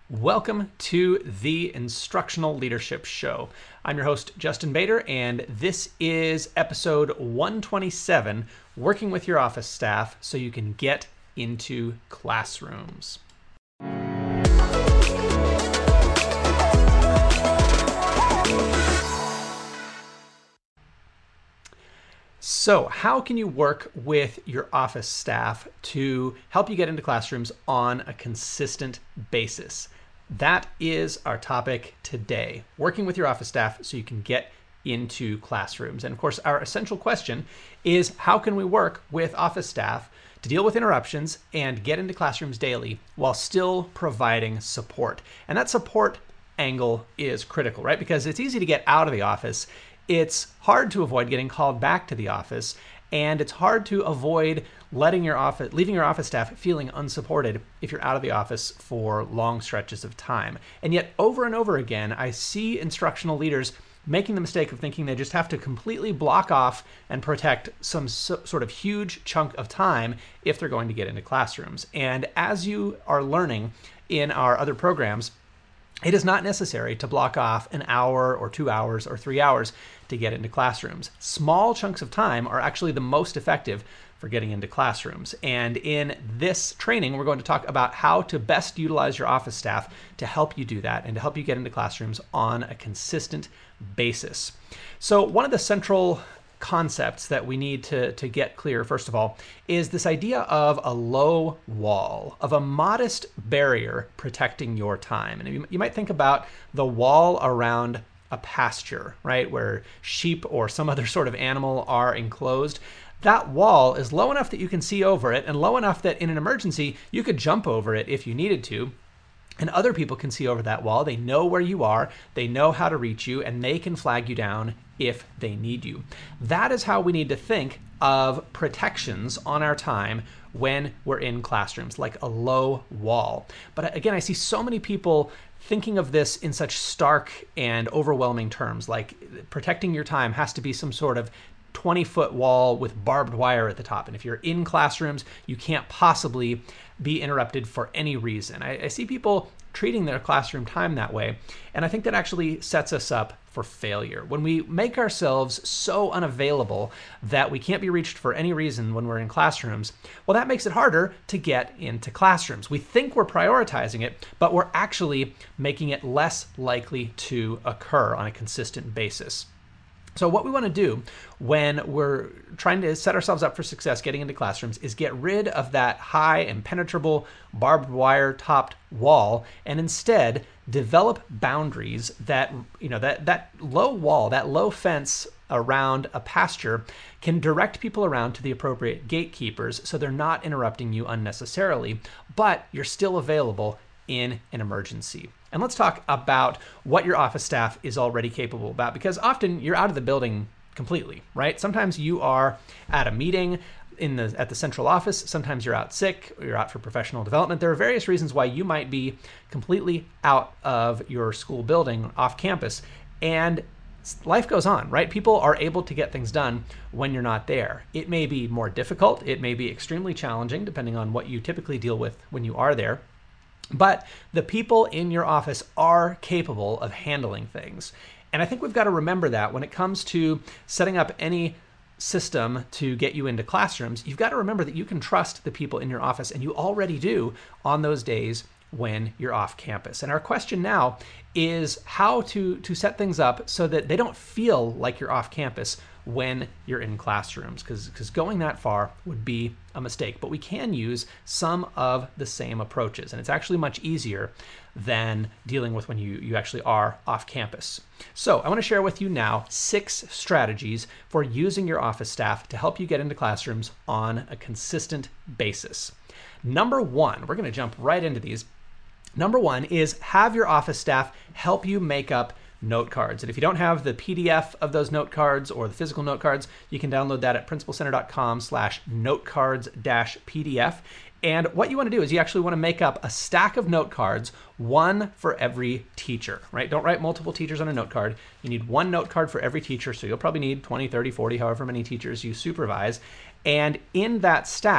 Welcome to the Instructional Leadership Show. I'm your host, Justin Bader, and this is episode 127, Working with Your Office Staff so you can get into classrooms. So, how can you work with your office staff to help you get into classrooms on a consistent basis? That is our topic today, working with your office staff so you can get into classrooms. And of course, our essential question is how can we work with office staff to deal with interruptions and get into classrooms daily while still providing support? And that support angle is critical, right? Because it's easy to get out of the office. It's hard to avoid getting called back to the office, and it's hard to avoid leaving your office staff feeling unsupported if you're out of the office for long stretches of time. And yet, over and over again, I see instructional leaders making the mistake of thinking they just have to completely block off and protect some sort of huge chunk of time if they're going to get into classrooms. And as you are learning in our other programs, it is not necessary to block off an hour or 2 hours or 3 hours to get into classrooms. Small chunks of time are actually the most effective for getting into classrooms. And in this training, we're going to talk about how to best utilize your office staff to help you do that and to help you get into classrooms on a consistent basis. So one of the central concepts that we need to get clear, first of all, is this idea of a low wall, of a modest barrier protecting your time. And you might think about the wall around a pasture, right, where sheep or some other sort of animal are enclosed. That wall is low enough that you can see over it and low enough that in an emergency, you could jump over it if you needed to. And other people can see over that wall. They know where you are, they know how to reach you, and they can flag you down if they need you. That is how we need to think of protections on our time when we're in classrooms, like a low wall. But again, I see so many people thinking of this in such stark and overwhelming terms, like protecting your time has to be some sort of 20-foot wall with barbed wire at the top. And if you're in classrooms, you can't possibly be interrupted for any reason. I see people treating their classroom time that way, and I think that actually sets us up for failure. When we make ourselves so unavailable that we can't be reached for any reason when we're in classrooms, well, that makes it harder to get into classrooms. We think we're prioritizing it, but we're actually making it less likely to occur on a consistent basis. So what we want to do when we're trying to set ourselves up for success getting into classrooms is get rid of that high impenetrable barbed wire topped wall and instead develop boundaries that, that low wall, that low fence around a pasture can direct people around to the appropriate gatekeepers so they're not interrupting you unnecessarily, but you're still available in an emergency. And let's talk about what your office staff is already capable about, because often you're out of the building completely, right? Sometimes you are at a meeting at the central office. Sometimes you're out sick, or you're out for professional development. There are various reasons why you might be completely out of your school building off campus, and life goes on, right? People are able to get things done when you're not there. It may be more difficult. It may be extremely challenging, depending on what you typically deal with when you are there. But the people in your office are capable of handling things. And I think we've got to remember that when it comes to setting up any system to get you into classrooms, you've got to remember that you can trust the people in your office, and you already do on those days when you're off campus. And our question now is how to set things up so that they don't feel like you're off campus when you're in classrooms, because going that far would be a mistake. But we can use some of the same approaches, and it's actually much easier than dealing with when you actually are off campus. So I want to share with you now 6 strategies for using your office staff to help you get into classrooms on a consistent basis. Number 1, we're going to jump right into these. Number 1 is have your office staff help you make up note cards. And if you don't have the PDF of those note cards or the physical note cards, you can download that at principalcenter.com/notecards-PDF. And what you want to do is you actually want to make up a stack of note cards, one for every teacher, right? Don't write multiple teachers on a note card. You need one note card for every teacher. So you'll probably need 20, 30, 40, however many teachers you supervise. And in that stack,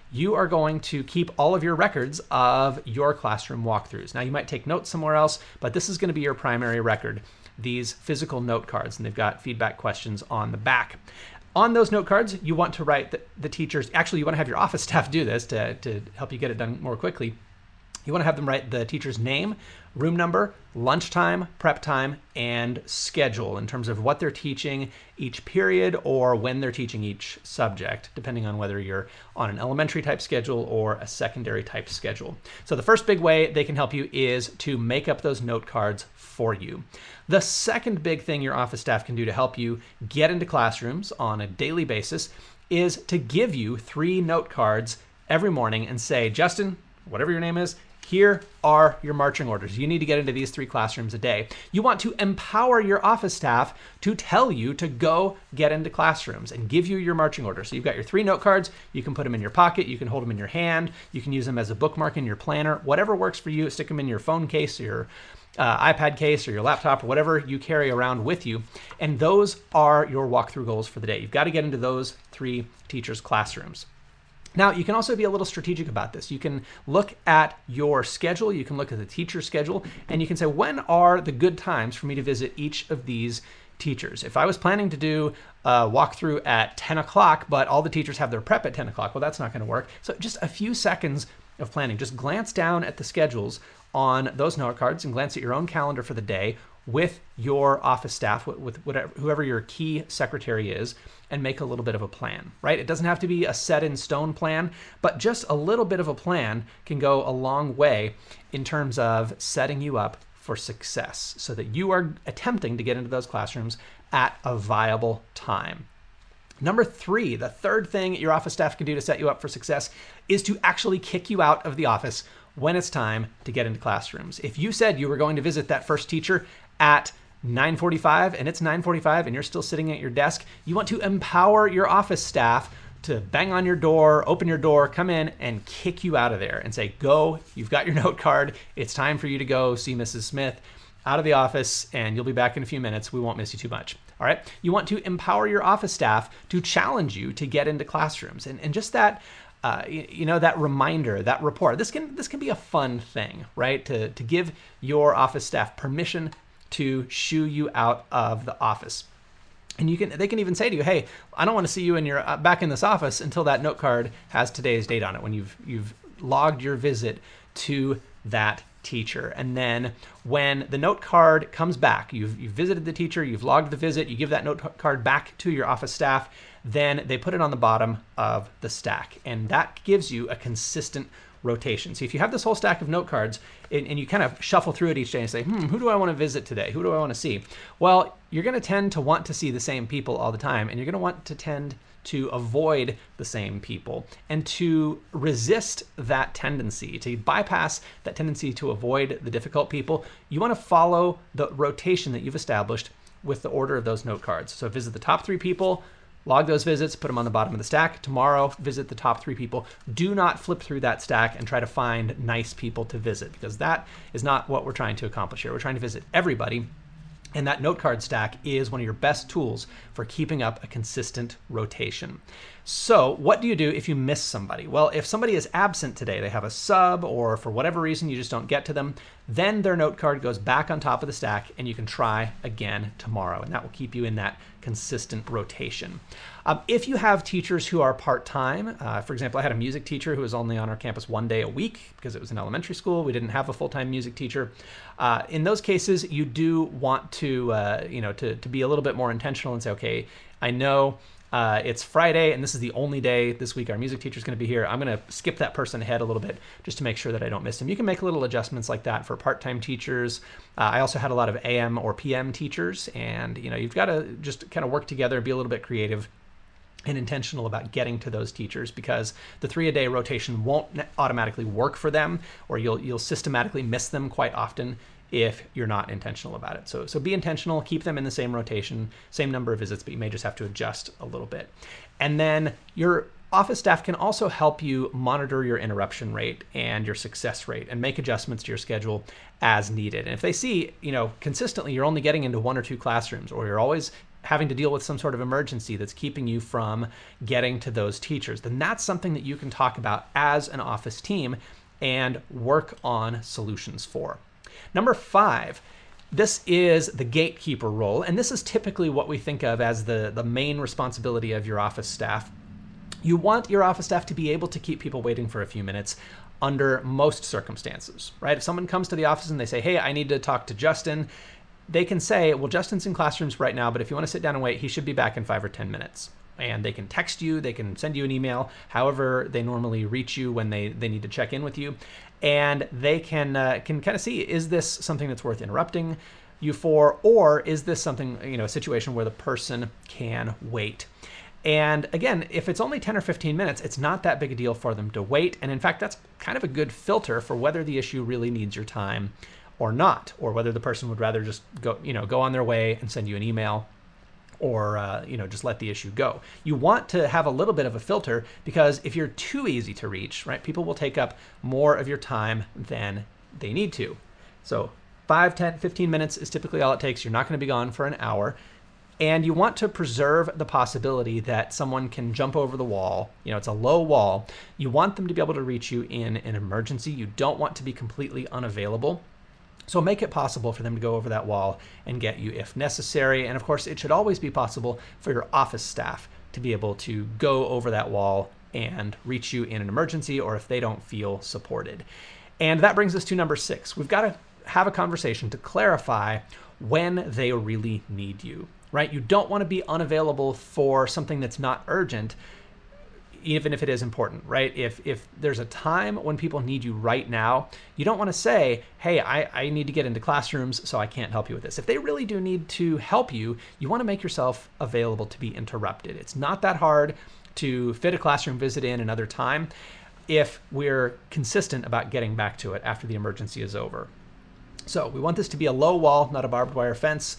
you are going to keep all of your records of your classroom walkthroughs. Now, you might take notes somewhere else, but this is going to be your primary record, these physical note cards, and they've got feedback questions on the back. On those note cards, you want to write the teachers. Actually, you want to have your office staff do this to help you get it done more quickly. You want to have them write the teacher's name, room number, lunchtime, prep time, and schedule in terms of what they're teaching each period or when they're teaching each subject, depending on whether you're on an elementary type schedule or a secondary type schedule. So the first big way they can help you is to make up those note cards for you. The second big thing your office staff can do to help you get into classrooms on a daily basis is to give you 3 note cards every morning and say, Justin, whatever your name is, here are your marching orders. You need to get into these 3 classrooms a day. You want to empower your office staff to tell you to go get into classrooms and give you your marching orders. So you've got your 3 note cards. You can put them in your pocket. You can hold them in your hand. You can use them as a bookmark in your planner. Whatever works for you, stick them in your phone case or your iPad case or your laptop or whatever you carry around with you. And those are your walkthrough goals for the day. You've got to get into those 3 teachers' classrooms. Now, you can also be a little strategic about this. You can look at your schedule, you can look at the teacher's schedule, and you can say, when are the good times for me to visit each of these teachers? If I was planning to do a walkthrough at 10 o'clock, but all the teachers have their prep at 10 o'clock, well, that's not going to work. So just a few seconds of planning. Just glance down at the schedules on those note cards and glance at your own calendar for the day with your office staff, with whoever your key secretary is, and make a little bit of a plan, right? It doesn't have to be a set in stone plan, but just a little bit of a plan can go a long way in terms of setting you up for success so that you are attempting to get into those classrooms at a viable time. Number 3, the third thing your office staff can do to set you up for success is to actually kick you out of the office when it's time to get into classrooms. If you said you were going to visit that first teacher at 9:45 and it's 9:45 and you're still sitting at your desk, you want to empower your office staff to bang on your door, open your door, come in and kick you out of there and say, go, you've got your note card. It's time for you to go see Mrs. Smith out of the office and you'll be back in a few minutes. We won't miss you too much. All right. You want to empower your office staff to challenge you to get into classrooms and just that, that reminder, that rapport. This can be a fun thing, right? To give your office staff permission to shoo you out of the office. And they can even say to you, hey, I don't want to see you back in this office until that note card has today's date on it, when you've logged your visit to that teacher. And then when the note card comes back, you've visited the teacher, you've logged the visit, you give that note card back to your office staff, then they put it on the bottom of the stack. And that gives you a consistent rotation. So if you have this whole stack of note cards and you kind of shuffle through it each day and say, who do I want to visit today? Who do I want to see? Well, you're going to tend to want to see the same people all the time, and you're going to want to tend to avoid the same people and to resist that tendency, to bypass that tendency to avoid the difficult people. You want to follow the rotation that you've established with the order of those note cards. So visit the top 3 people, log those visits, put them on the bottom of the stack. Tomorrow, visit the top 3 people. Do not flip through that stack and try to find nice people to visit, because that is not what we're trying to accomplish here. We're trying to visit everybody. And that note card stack is one of your best tools for keeping up a consistent rotation. So what do you do if you miss somebody? Well, if somebody is absent today, they have a sub, or for whatever reason you just don't get to them, then their note card goes back on top of the stack and you can try again tomorrow. And that will keep you in that consistent rotation. If you have teachers who are part-time, for example, I had a music teacher who was only on our campus 1 day a week because it was an elementary school. We didn't have a full-time music teacher. In those cases, you do want to be a little bit more intentional and say, okay, I know it's Friday and this is the only day this week our music teacher is going to be here. I'm going to skip that person ahead a little bit just to make sure that I don't miss them. You can make little adjustments like that for part-time teachers. I also had a lot of AM or PM teachers, and you've got to just kind of work together and be a little bit creative and intentional about getting to those teachers, because the 3-a-day rotation won't automatically work for them, or you'll systematically miss them quite often if you're not intentional about it. So be intentional, keep them in the same rotation, same number of visits, but you may just have to adjust a little bit. And then your office staff can also help you monitor your interruption rate and your success rate and make adjustments to your schedule as needed. And if they see, consistently you're only getting into 1 or 2 classrooms, or you're always having to deal with some sort of emergency that's keeping you from getting to those teachers, then that's something that you can talk about as an office team and work on solutions for. Number 5, this is the gatekeeper role, and this is typically what we think of as the main responsibility of your office staff. You want your office staff to be able to keep people waiting for a few minutes under most circumstances, right? If someone comes to the office and they say, hey, I need to talk to Justin, they can say, well, Justin's in classrooms right now, but if you want to sit down and wait, he should be back in 5 or 10 minutes. And they can text you, they can send you an email, however they normally reach you when they need to check in with you. And they can kind of see, is this something that's worth interrupting you for, or is this something, a situation where the person can wait? And again, if it's only 10 or 15 minutes, it's not that big a deal for them to wait. And in fact, that's kind of a good filter for whether the issue really needs your time or not, or whether the person would rather just go on their way and send you an email, or just let the issue go. You want to have a little bit of a filter, because if you're too easy to reach, right, people will take up more of your time than they need to. So 5, 10, 15 minutes is typically all it takes. You're not going to be gone for an hour. And you want to preserve the possibility that someone can jump over the wall. It's a low wall. You want them to be able to reach you in an emergency. You don't want to be completely unavailable. So make it possible for them to go over that wall and get you if necessary. And of course, it should always be possible for your office staff to be able to go over that wall and reach you in an emergency, or if they don't feel supported. And that brings us to number 6. We've got to have a conversation to clarify when they really need you, right? You don't want to be unavailable for something that's not urgent, even if it is important, right? If there's a time when people need you right now, you don't want to say, hey, I need to get into classrooms, so I can't help you with this. If they really do need to help you, you want to make yourself available to be interrupted. It's not that hard to fit a classroom visit in another time if we're consistent about getting back to it after the emergency is over. So we want this to be a low wall, not a barbed wire fence.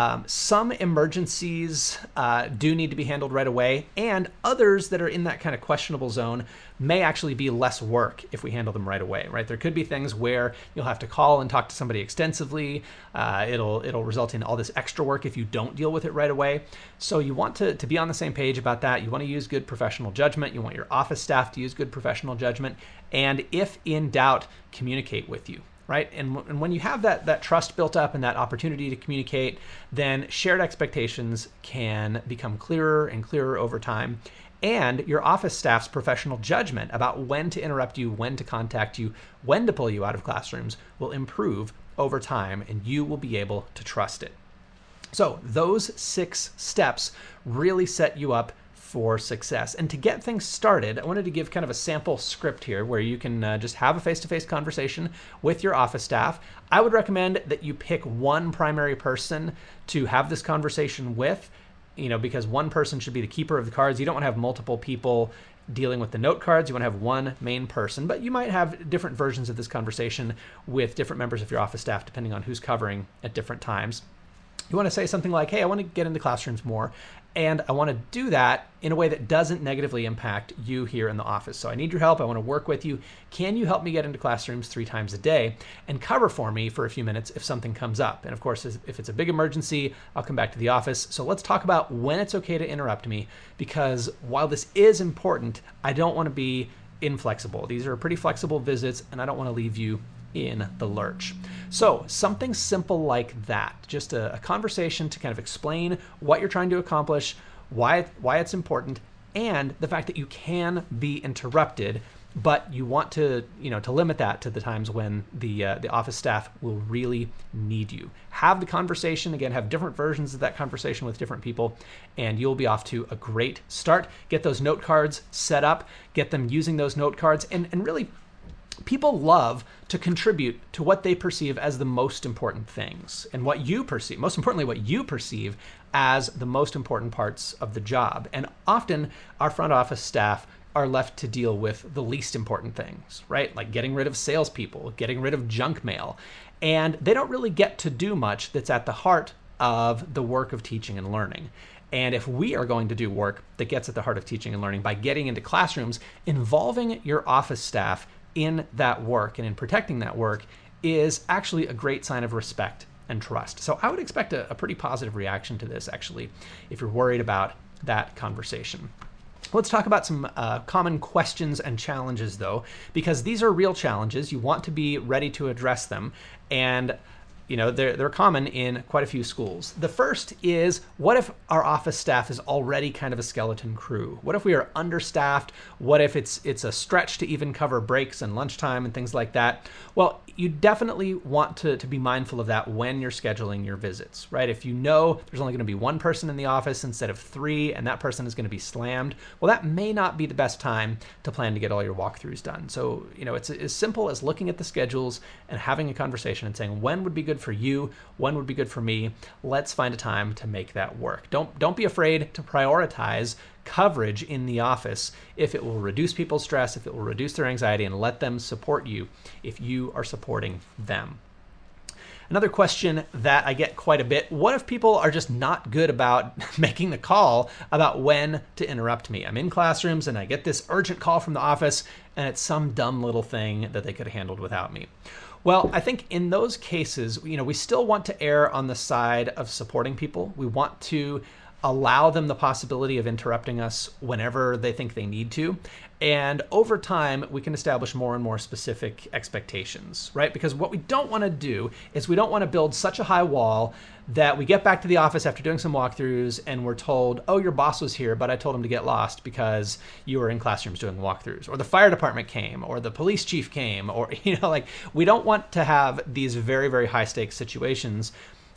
Some emergencies do need to be handled right away, and others that are in that kind of questionable zone may actually be less work if we handle them right away, right? There could be things where you'll have to call and talk to somebody extensively. It'll result in all this extra work if you don't deal with it right away. So you want to be on the same page about that. You want to use good professional judgment. You want your office staff to use good professional judgment. And if in doubt, communicate with you. Right? And when you have that trust built up and that opportunity to communicate, then shared expectations can become clearer and clearer over time. And your office staff's professional judgment about when to interrupt you, when to contact you, when to pull you out of classrooms will improve over time, and you will be able to trust it. So those 6 steps really set you up for success. And to get things started, I wanted to give kind of a sample script here where you can just have a face-to-face conversation with your office staff. I would recommend that you pick one primary person to have this conversation with, because one person should be the keeper of the cards. You don't want to have multiple people dealing with the note cards. You want to have one main person, but you might have different versions of this conversation with different members of your office staff, depending on who's covering at different times. You want to say something like, hey, I want to get into classrooms more, and I want to do that in a way that doesn't negatively impact you here in the office. So I need your help. I want to work with you. Can you help me get into classrooms 3 times a day and cover for me for a few minutes if something comes up? And of course, if it's a big emergency, I'll come back to the office. So let's talk about when it's okay to interrupt me, because while this is important, I don't want to be inflexible. These are pretty flexible visits, and I don't want to leave you in the lurch. So something simple like that, just a conversation to kind of explain what you're trying to accomplish, why it's important, and the fact that you can be interrupted, but you want to limit that to the times when the office staff will really need you. Have the conversation, again, have different versions of that conversation with different people, and you'll be off to a great start. Get those note cards set up, get them using those note cards, and really, people love to contribute to what they perceive as the most important things, and what you perceive, most importantly, what you perceive as the most important parts of the job. And often our front office staff are left to deal with the least important things, right? Like getting rid of salespeople, getting rid of junk mail. And they don't really get to do much that's at the heart of the work of teaching and learning. And if we are going to do work that gets at the heart of teaching and learning by getting into classrooms, involving your office staff in that work and in protecting that work is actually a great sign of respect and trust. So I would expect a pretty positive reaction to this, actually, if you're worried about that conversation. Let's talk about some common questions and challenges, though, because these are real challenges. You want to be ready to address them, and they're common in quite a few schools. The first is, what if our office staff is already kind of a skeleton crew? What if we are understaffed? What if it's a stretch to even cover breaks and lunchtime and things like that? Well, you definitely want to be mindful of that when you're scheduling your visits, right? If you know there's only going to be one person in the office instead of 3, and that person is going to be slammed, well, that may not be the best time to plan to get all your walkthroughs done. So, it's as simple as looking at the schedules and having a conversation and saying, when would be good for you? When would be good for me? Let's find a time to make that work. Don't be afraid to prioritize coverage in the office if it will reduce people's stress, if it will reduce their anxiety, and let them support you if you are supporting them. Another question that I get quite a bit, what if people are just not good about making the call about when to interrupt me? I'm in classrooms and I get this urgent call from the office and it's some dumb little thing that they could have handled without me. Well, I think in those cases, we still want to err on the side of supporting people. We want to allow them the possibility of interrupting us whenever they think they need to. And over time, we can establish more and more specific expectations, right? Because what we don't want to do is we don't want to build such a high wall that we get back to the office after doing some walkthroughs and we're told, oh, your boss was here, but I told him to get lost because you were in classrooms doing walkthroughs, or the fire department came, or the police chief came, or, we don't want to have these very, very high stakes situations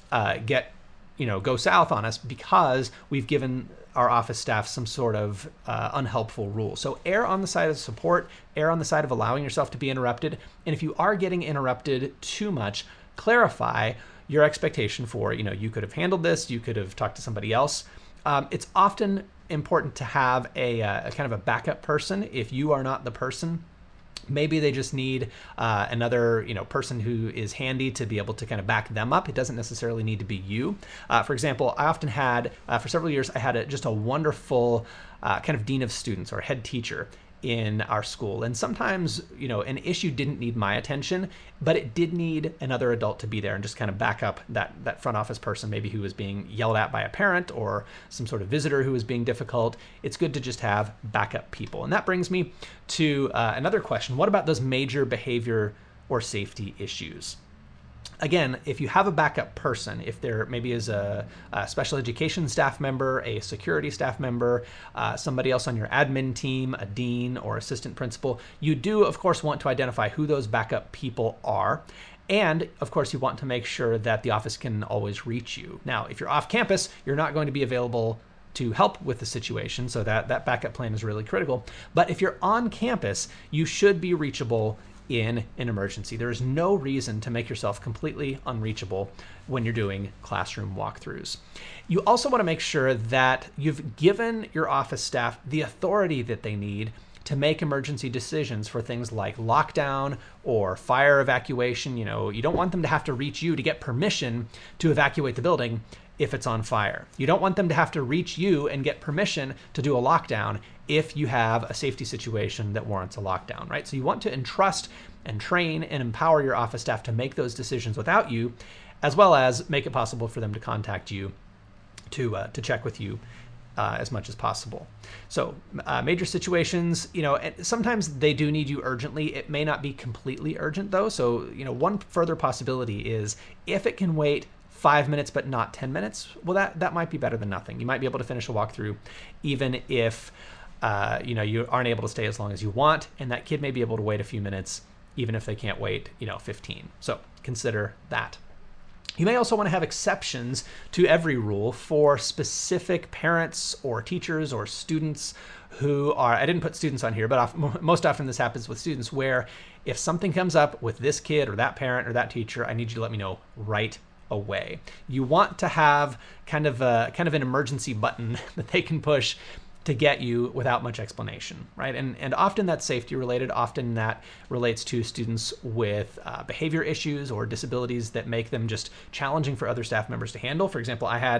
go south on us because we've given our office staff some sort of unhelpful rule. So err on the side of support, err on the side of allowing yourself to be interrupted. And if you are getting interrupted too much, clarify your expectation for, you could have handled this, you could have talked to somebody else. It's often important to have a kind of a backup person if you are not the person. Maybe they just need another, person who is handy to be able to kind of back them up. It doesn't necessarily need to be you. For example, I often had, for several years, I had just a wonderful kind of dean of students or head teacher in our school. And sometimes, an issue didn't need my attention, but it did need another adult to be there and just kind of back up that front office person, maybe who was being yelled at by a parent or some sort of visitor who was being difficult. It's good to just have backup people. And that brings me to another question. What about those major behavior or safety issues? Again, if you have a backup person, if there maybe is a special education staff member, a security staff member, somebody else on your admin team, a dean or assistant principal, you do, of course, want to identify who those backup people are. And, of course, you want to make sure that the office can always reach you. Now, if you're off campus, you're not going to be available to help with the situation, so that backup plan is really critical. But if you're on campus, you should be reachable in an emergency. There is no reason to make yourself completely unreachable when you're doing classroom walkthroughs. You also want to make sure that you've given your office staff the authority that they need to make emergency decisions for things like lockdown or fire evacuation. You don't want them to have to reach you to get permission to evacuate the building if it's on fire. You don't want them to have to reach you and get permission to do a lockdown if you have a safety situation that warrants a lockdown, right? So you want to entrust and train and empower your office staff to make those decisions without you, as well as make it possible for them to contact you to check with you as much as possible. So major situations, sometimes they do need you urgently. It may not be completely urgent though. So, one further possibility is if it can wait 5 minutes but not 10 minutes, well, that might be better than nothing. You might be able to finish a walkthrough even if you aren't able to stay as long as you want, and that kid may be able to wait a few minutes even if they can't wait 15. So consider that. You may also want to have exceptions to every rule for specific parents or teachers or students who are, I didn't put students on here, but most often this happens with students, where if something comes up with this kid or that parent or that teacher, I need you to let me know right away. You want to have kind of an emergency button that they can push to get you without much explanation, right? And often that's safety related. Often that relates to students with behavior issues or disabilities that make them just challenging for other staff members to handle. For example, I had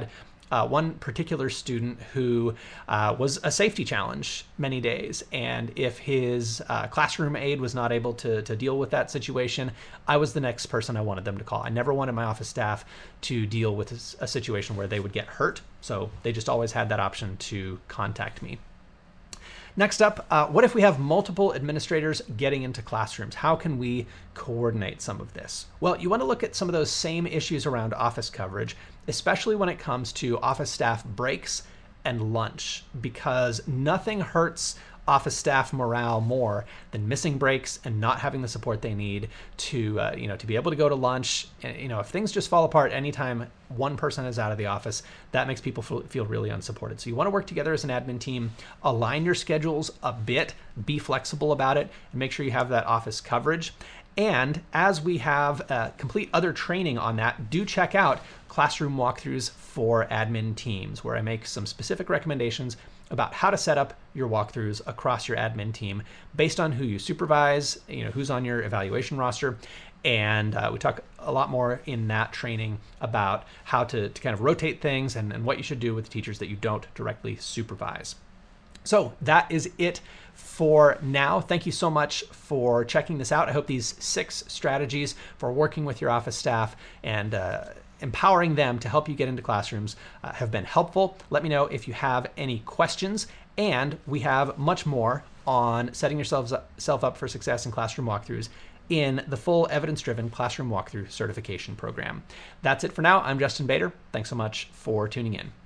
one particular student who was a safety challenge many days. And if his classroom aide was not able to deal with that situation, I was the next person I wanted them to call. I never wanted my office staff to deal with a situation where they would get hurt. So they just always had that option to contact me. Next up, what if we have multiple administrators getting into classrooms? How can we coordinate some of this? Well, you want to look at some of those same issues around office coverage, especially when it comes to office staff breaks and lunch, because nothing hurts office staff morale more than missing breaks and not having the support they need to to be able to go to lunch. If things just fall apart anytime one person is out of the office, that makes people feel really unsupported. So you want to work together as an admin team, align your schedules a bit, be flexible about it, and make sure you have that office coverage. And as we have complete other training on that, do check out classroom walkthroughs for admin teams, where I make some specific recommendations about how to set up your walkthroughs across your admin team based on who you supervise, who's on your evaluation roster. And we talk a lot more in that training about how to kind of rotate things and what you should do with teachers that you don't directly supervise. So that is it for now. Thank you so much for checking this out. I hope these 6 strategies for working with your office staff and empowering them to help you get into classrooms have been helpful. Let me know if you have any questions, and we have much more on setting yourself up for success in classroom walkthroughs in the full evidence-driven classroom walkthrough certification program. That's it for now. I'm Justin Bader. Thanks so much for tuning in.